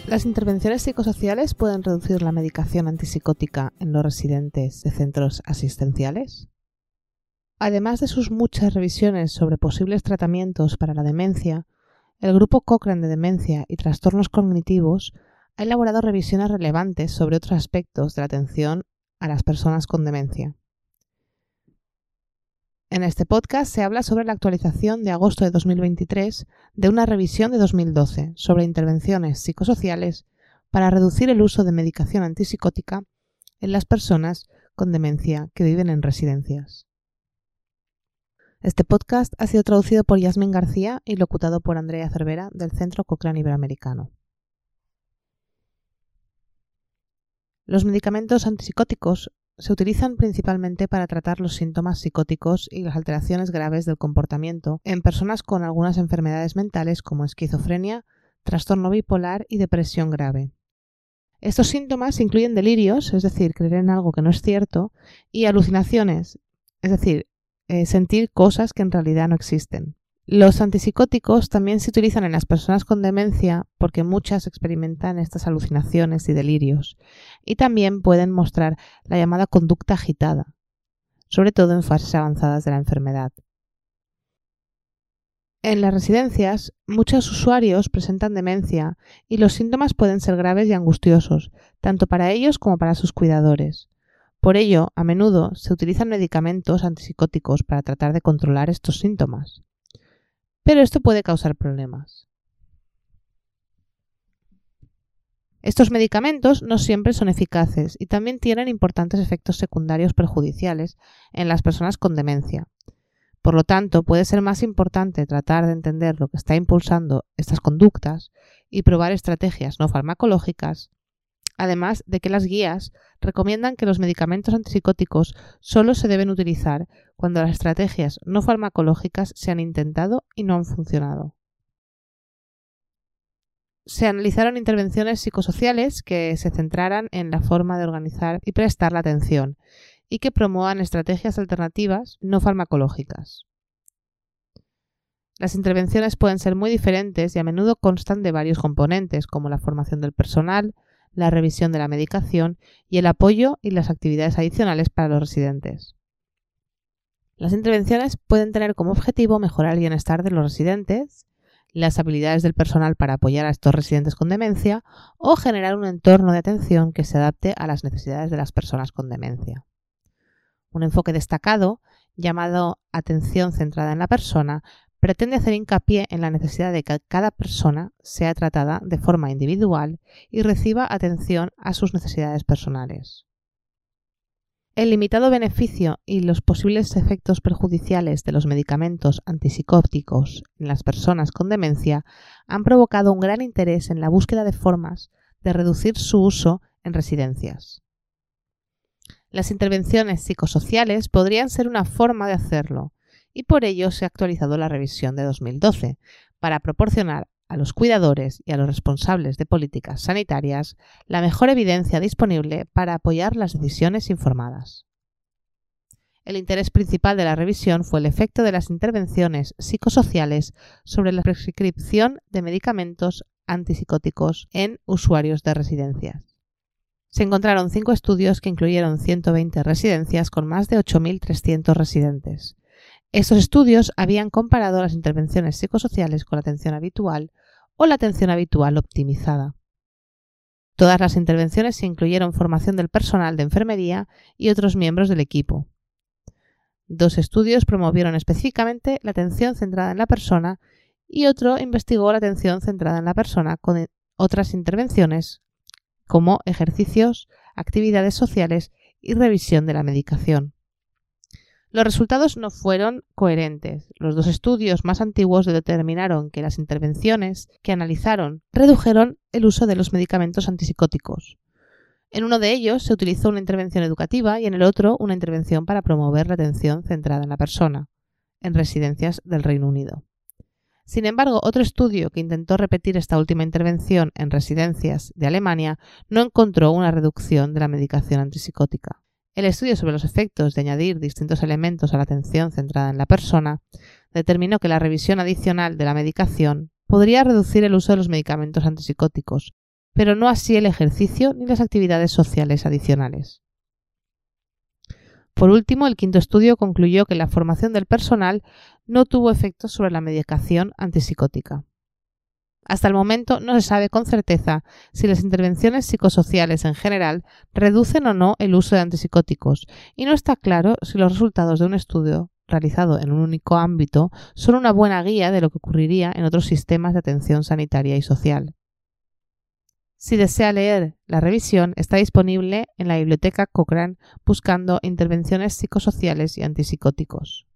Las intervenciones psicosociales pueden reducir la medicación antipsicótica en los residentes de centros asistenciales. Además de sus muchas revisiones sobre posibles tratamientos para la demencia, el grupo Cochrane de Demencia y Trastornos Cognitivos ha elaborado revisiones relevantes sobre otros aspectos de la atención a las personas con demencia. En este podcast se habla sobre la actualización de agosto de 2023 de una revisión de 2012 sobre intervenciones psicosociales para reducir el uso de medicación antipsicótica en las personas con demencia que viven en residencias. Este podcast ha sido traducido por Yasmin García y locutado por Andrea Cervera del Centro Cochrane Iberoamericano. Los medicamentos antipsicóticos se utilizan principalmente para tratar los síntomas psicóticos y las alteraciones graves del comportamiento en personas con algunas enfermedades mentales como esquizofrenia, trastorno bipolar y depresión grave. Estos síntomas incluyen delirios, es decir, creer en algo que no es cierto, y alucinaciones, es decir, sentir cosas que en realidad no existen. Los antipsicóticos también se utilizan en las personas con demencia porque muchas experimentan estas alucinaciones y delirios, y también pueden mostrar la llamada conducta agitada, sobre todo en fases avanzadas de la enfermedad. En las residencias, muchos usuarios presentan demencia y los síntomas pueden ser graves y angustiosos, tanto para ellos como para sus cuidadores. Por ello, a menudo se utilizan medicamentos antipsicóticos para tratar de controlar estos síntomas. Pero esto puede causar problemas. Estos medicamentos no siempre son eficaces y también tienen importantes efectos secundarios perjudiciales en las personas con demencia. Por lo tanto, puede ser más importante tratar de entender lo que está impulsando estas conductas y probar estrategias no farmacológicas, además de que las guías recomiendan que los medicamentos antipsicóticos solo se deben utilizar cuando las estrategias no farmacológicas se han intentado y no han funcionado. Se analizaron intervenciones psicosociales que se centraran en la forma de organizar y prestar la atención y que promuevan estrategias alternativas no farmacológicas. Las intervenciones pueden ser muy diferentes y a menudo constan de varios componentes, como la formación del personal, la revisión de la medicación y el apoyo y las actividades adicionales para los residentes. Las intervenciones pueden tener como objetivo mejorar el bienestar de los residentes, las habilidades del personal para apoyar a estos residentes con demencia o generar un entorno de atención que se adapte a las necesidades de las personas con demencia. Un enfoque destacado, llamado atención centrada en la persona, pretende hacer hincapié en la necesidad de que cada persona sea tratada de forma individual y reciba atención a sus necesidades personales. El limitado beneficio y los posibles efectos perjudiciales de los medicamentos antipsicóticos en las personas con demencia han provocado un gran interés en la búsqueda de formas de reducir su uso en residencias. Las intervenciones psicosociales podrían ser una forma de hacerlo, y por ello se ha actualizado la revisión de 2012 para proporcionar a los cuidadores y a los responsables de políticas sanitarias la mejor evidencia disponible para apoyar las decisiones informadas. El interés principal de la revisión fue el efecto de las intervenciones psicosociales sobre la prescripción de medicamentos antipsicóticos en usuarios de residencias. Se encontraron 5 estudios que incluyeron 120 residencias con más de 8.300 residentes. Estos estudios habían comparado las intervenciones psicosociales con la atención habitual o la atención habitual optimizada. Todas las intervenciones incluyeron formación del personal de enfermería y otros miembros del equipo. 2 estudios promovieron específicamente la atención centrada en la persona y otro investigó la atención centrada en la persona con otras intervenciones como ejercicios, actividades sociales y revisión de la medicación. Los resultados no fueron coherentes. Los 2 estudios más antiguos determinaron que las intervenciones que analizaron redujeron el uso de los medicamentos antipsicóticos. En uno de ellos se utilizó una intervención educativa y en el otro una intervención para promover la atención centrada en la persona, en residencias del Reino Unido. Sin embargo, otro estudio que intentó repetir esta última intervención en residencias de Alemania no encontró una reducción de la medicación antipsicótica. El estudio sobre los efectos de añadir distintos elementos a la atención centrada en la persona determinó que la revisión adicional de la medicación podría reducir el uso de los medicamentos antipsicóticos, pero no así el ejercicio ni las actividades sociales adicionales. Por último, el quinto estudio concluyó que la formación del personal no tuvo efectos sobre la medicación antipsicótica. Hasta el momento no se sabe con certeza si las intervenciones psicosociales en general reducen o no el uso de antipsicóticos, y no está claro si los resultados de un estudio realizado en un único ámbito son una buena guía de lo que ocurriría en otros sistemas de atención sanitaria y social. Si desea leer la revisión, está disponible en la biblioteca Cochrane buscando intervenciones psicosociales y antipsicóticos.